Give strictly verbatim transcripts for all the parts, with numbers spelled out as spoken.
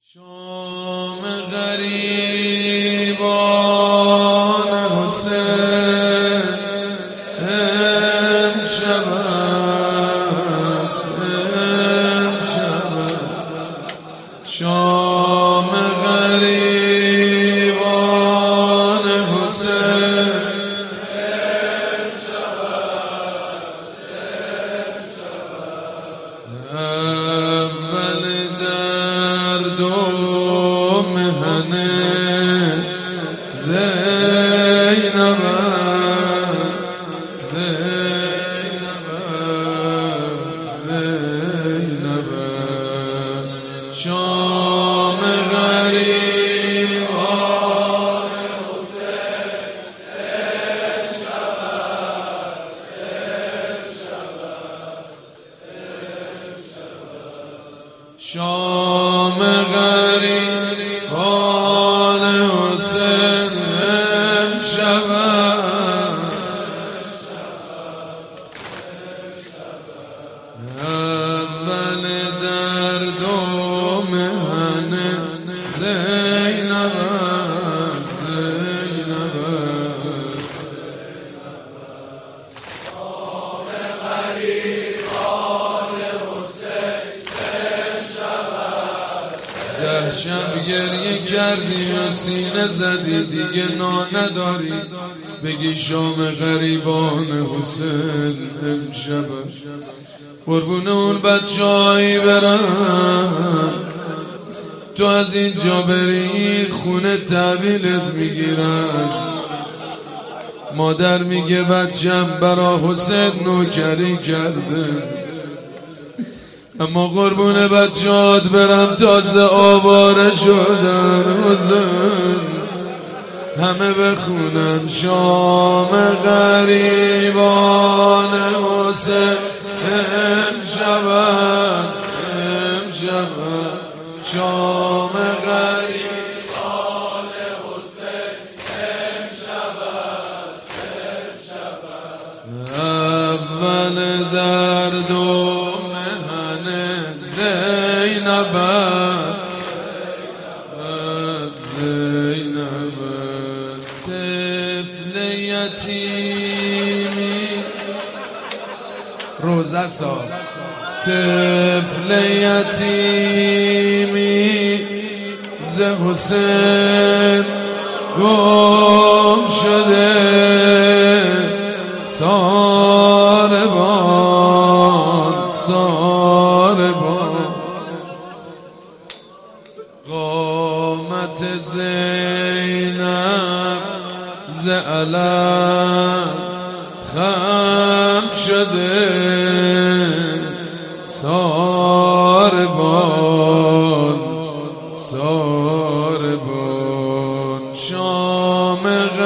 شام غریبان حسین امشب است، امشب شام غریبان حسین امشب است، اول درد و مهنه زینب است، زینب است، زینب است. شام غریبان حسین امشب است، امشب است، امشب است. شام غریبان حسین امشب است، اول درد و مهنه زینب است، زینب است. شام غریبان حسین امشب است. ده شب گریه کردی و سینه زدی، دیگه نا نداری بگی شام غریبان حسین امشب است. قربون اون بچه‌هایی برم تو از اینجا بری خونه تحویلت میگیرن. مادر میگه بچم برا حسین نوکری کرده، اما قربون بچه‌هات برم تازه آواره شدن. حسین همه بخونن شام غریبان حسین امشب است، امشب است. شام غریبان حسین امشب است، امشب است. اول درد و مهنه زینب است، زینب است. طفل یتیمی روزه سا، طفل یتیمی ز حسین گم شده. ساربان ساربان قامت زینب ز علم خم شده. ساربان ساربان شام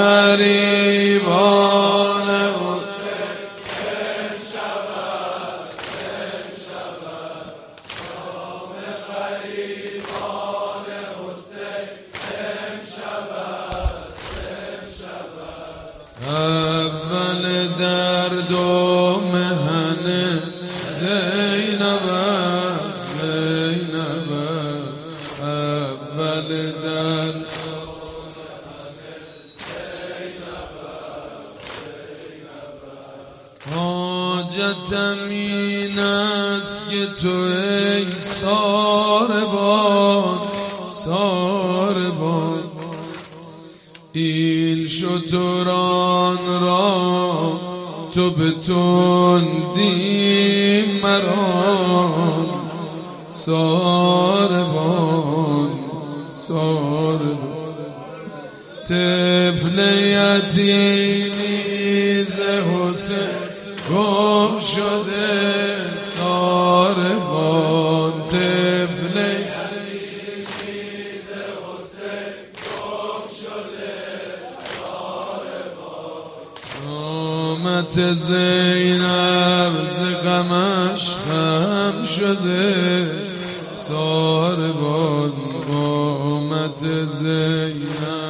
غریبان حسین امشب است، امشب است. شام غریبان حسین امشب است، امشب است. اول درد و مهنه زینب است، زینب است. اول درد حاجتم این است که تو ای ساربان ساربان این شتران را تو به تندی مران. ساربان ساربان طفل یتیمی ز حسین گم شده. ساربان طفل یتیمی ز حسین گم شده. ساربان قامت زینب ز غمش خم شده. ساربان قامت زینب